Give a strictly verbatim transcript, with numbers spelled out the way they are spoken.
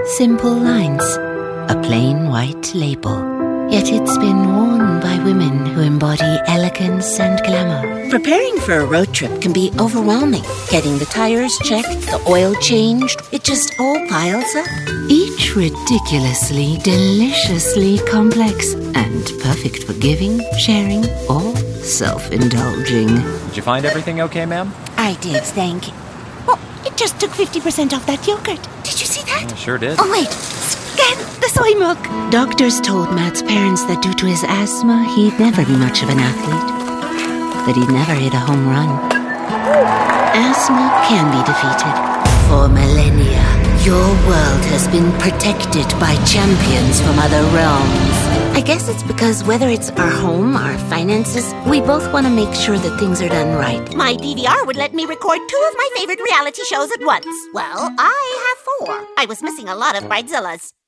Simple lines, a plain white label. Yet it's been worn by women who embody elegance and glamour. Preparing for a road trip can be overwhelming. Getting the tires checked, the oil changed, it just all piles up. Each ridiculously, deliciously complex and perfect for giving, sharing, or self-indulging. Did you find everything okay, ma'am? I did, thank you. Oh, it just took fifty percent off that yogurt. Did you see that? I sure did. Oh, wait. Scan the soy milk. Doctors told Matt's parents that due to his asthma, he'd never be much of an athlete. That he'd never hit a home run. Asthma can be defeated. For millennia, your world has been protected by champions from other realms. I guess it's because whether it's our home, our finances, we both want to make sure that things are done right. My D V R would let me record two of my favorite reality shows at once. Well, I have four. I was missing a lot of Bridezillas.